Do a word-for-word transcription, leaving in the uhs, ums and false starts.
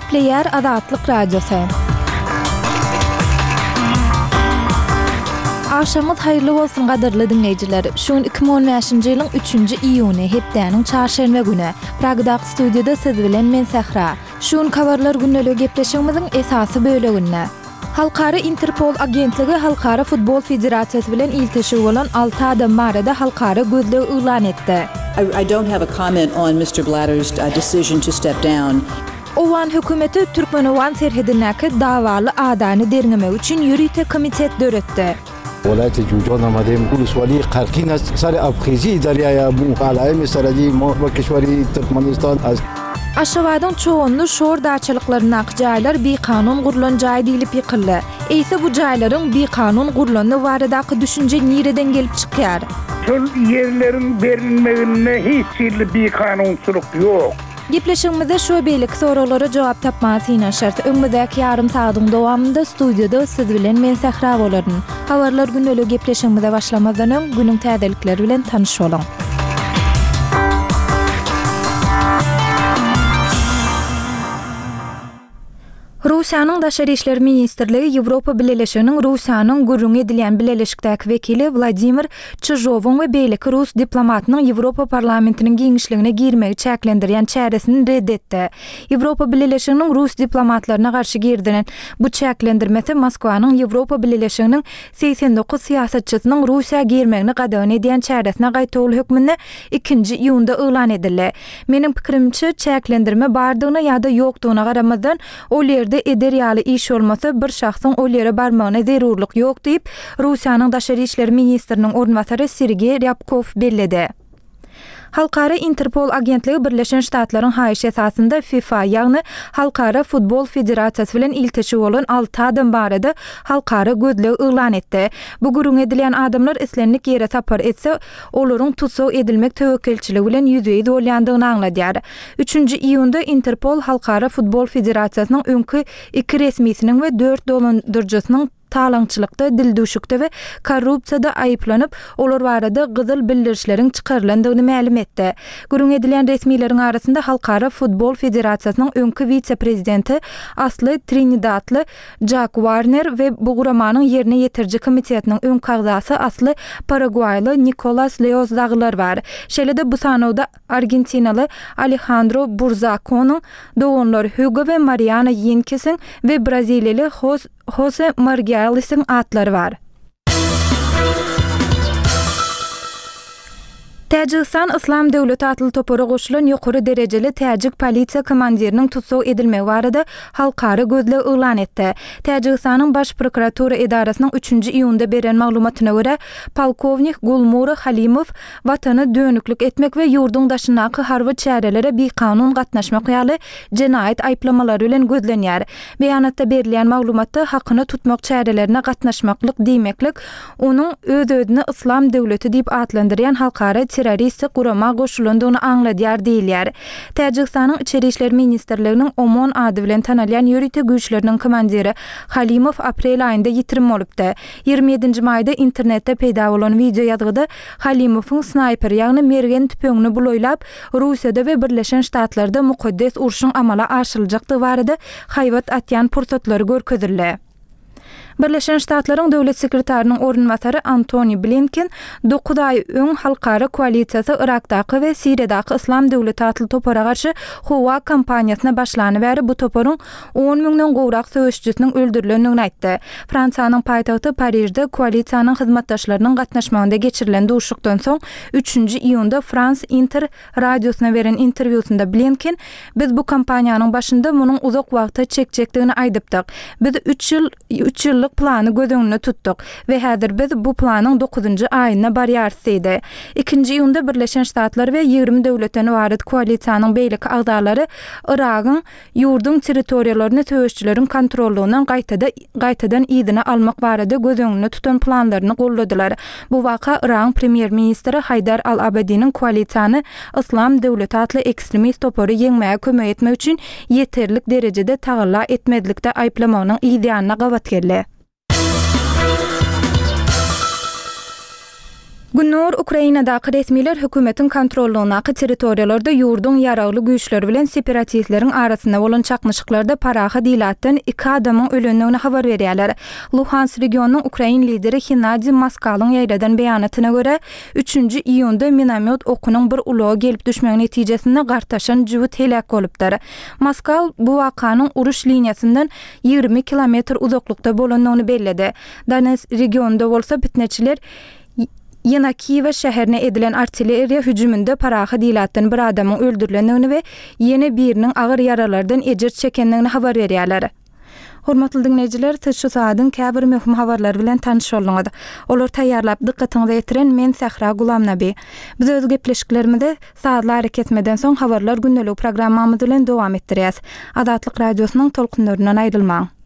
Gepleyer Azatlyk Radiosu. Aşamız hayırlı bolsun gadyrly dinleyijiler. Şuň iki bin on beşinji ýylyň üçünji iýuny hepdeniň çarşembe güni Pragdaky studiýada siz bilen men Sahra. Şuň kawarlar günnelik gepleşigimiziň esasy böleginde Halkara Interpol agentligi Halkara Futbol Federasiýasy bilen iltişik bolan alty adam barada halkara gözleg ýylan etdi. I, I don't have a comment on Mister Blatter's uh, decision to step down. Owan hökümeti Türkmenowan serhedindäki dawaly adany dernemek üçin ýürüýte komitet döretdi. ولایت جوجان آمدیم ولسوالی قرقین است سر ابخیزی دریای بو علائم سرحدی ما و کشوری ترکمنستان است. Aşgabatyň çoğunluğu şor daçylyklaryna jaýlar bir kanun gurulan jaý diýilip ýykyldy. Eýse bu jaýlaryň bir kanun gurulany baradaky düşünje nireden gelip çykýar? Şol ýerleriň berilmegine hiç ýerli bir kanunçylyk ýok. Gepleşigimizde şu beýlik soralara jogap tapmasyna şert. Öňmüzdäki ýarym saýdyň dowamında studiýada siz bilen men Sahra bolaryn. Habarlar günnelik gepleşigimize başlamadan öň günüň täzelikleri bilen tanyş bolaň. Russiýanyň Daşary işleri ministrligi Ýewropa Birleşiginiň Russiýanyň gurrun edilen Birleşikdäki wekili Vladimir Çyjowyň we beýleki Rus diplomatynyň Ýewropa parlamentiniň giňişligine girmegi çäklendirýän çäresini reddetdi. Ýewropa Birleşiginiň Rus diplomatlaryna garşy girdilen bu çäklendirmesi Moskwanyň Ýewropa Birleşiginiň seksen dokuz siýasatçysynyň Russiýa girmegini gadawan edýän çäresine gaýtaly hökmüni ikinji iýunda elan edildi. Meniň pikirimçe çäklendirme bardygyna ýa-da ýokdugyna garamadan ol de eder ýaly iş olmasa bir şahsyň ol ýere barmagyna zerurlyk ýok diýip Russiýanyň Daşary işleri ministriniň ornwatary Sergey Ryabkov bellidi. Halkara Interpol agentligi Birleşen Ştatlaryň haýyş esasında FIFA ýagny Halkara Futbol Federasiýasy bilen iltişik bolan alty adam barada halkara gözleg ýylan etdi. Bu gurrun edilen adamlar islenlik ýere tapar etse, olaryň tutsaw edilmek töwekelçiligi bilen ýüzeye bolýandygyny aňladýar. üçünji iýunda Interpol Halkara Futbol Federasiýasynyň öňkü iki resmisiniň we dört dolandyrjysynyň talaňçylykda, dildüşükde we korrupsiýada aýyplanyp, olar barada gyzyl bildirişleriň çykarylandygyny ma'lum etdi. Gurrun edilen resmileriň arasynda Halkara Futbol Federasiýasynyň öňkü vice-prezidenti Asly Trinidadly Jack Warner we bu guramanyň ýerine ýetirji komitetiniň öňkü agzasy Asly Paraguayly Nicolas Leoz daglar bar. Şeýle-de bu sanawda Argentinaly Alejandro Burzaconyň doganlary Hugo we Mariana Yenkesiň we Braziliýaly Jose Margalisin atlary var. Täjikistan Islam Döwleti atly topora goşulan ýokary derejeli täjik polisiýa komandiriniň tutsaw edilmegi barada halkara gözleg ýylan etdi. Täjikistanyň baş prokuratura edarasynyň üçünji iýunda beren maglumatyna görä, polkovnik Gulmura Halimow watany dönüklük etmek we ýurduň daşyndaky harby çärelere bir kanun gatnaşmak ýaly jenaýat aýplamalary bilen gözlenýär. Beýanatda berilen maglumatda hakyny tutmak çärelerine gatnaşmaklyk diýmeklik, onuň öz-özüne Islam Döwleti diýip adlandyrýan halkara terroristik gurama goşulandygyny aňladýar diýilýär. Täjikistanyň Içeri işleri ministrliginiň Omon ady bilen tanalýan ýörüýte güýçleriniň komandiri Halimow aprel aýynda ýitirim bolupdy. ýygrimi ýedinji maýda internetde peýda bolan video ýazgyda Halimowyň snayper ýagny mergen tüpüňini buloýlap Russiýada we Birleşen Ştatlarda mukaddes uruşyň amala aşyryljakdygy barada haýbat atýan pursatlary görkezildi. Birleşen Ştatlaryň döwlet sekretarının ornwatary Antony Blinken dokuz ay öň halkara koalisiýasy Irakdaky we Siriýadaky Islam Döwleti atly topara garşy howa kampaniýasyna başlany bäri bu toparyň on müňden gowrak söwüşçüsiniň öldürilendigini aýtdy. Fransiýanyň paýtagty Parijde koalisiýanyň hyzmatdaşlarynyň gatnaşmagynda geçirilen duşukdan soň üçünji iýunda France Inter radiosyna beren interwýusunda Blinken biz bu kampaniýanyň başynda munyň uzak wagtda çekjekdigini aýdypdyk. Biz üç ýyl üç ýyllyk plany gözüňde tutduk we häzir biz bu planyň dokuzunji aýyna barýarsydy. ikinji iýunda Birleşen Ştatlar we ýygrimi döwletden ibaret koalisiýanyň beýleki agzalary Iragyň ýurdun territoriýalaryny töweşçileriň kontrollugynyň gaýtada gaýtadan ýygyny almak barada gözüňde tutan planlaryny golladylar. Bu waka Iran premier ministri Haydar al-Abadiň koalisiýany Islam Döwleti atly ekstremist topary ýeňmäge kömek etmek üçin ýeterlik derejede tagalla etmedlikde aýplamagynyň ýa-da gawat geldi. Günnur Ukrainadaky resmiler hökümetin kontrollugynaky territoriýalarda ýurdun ýaragly güýçleri bilen separatistleriň arasynda bolan çakmyşyklarda paraha dilatdan iki adamyň ölendigini habar berýärler. Luhansk regionunyň Ukrain lideri Gennadiy Moskalyň ýaýradan beýanatyna görä, üçünji iýunda minamyot okunyň bir ulogy gelip düşmegi netijesinde gartaşan jüwüt helak bolupdyr. Moskal bu wakanyň uruş liniýasyndan ýygrimi kilometr uzaklykda bolandygyny bellidi. Donetsk regionunda bolsa bitneçiler Yana Kiýew şäherine edilen artilleriýa hüjüminde paraha dilatdan bir adamyň öldürilendigini we ýene biriniň agyr yaralardan ejir çekendigini habar berýärler. Hormatly dinleýijiler, şu saatyň käbir möhüm habarlar bilen tanyş bolýar. Olar taýýarlap dikkatiňizi ýetiren men Sahra Gulamnaby. Biz öz gepleşiklerimizi saatlar hareket etmeden soň habarlar gündelik programmamyz bilen dowam etdirýäs. Adatlyk radiosynyň tolkunlaryndan aýrylmaň.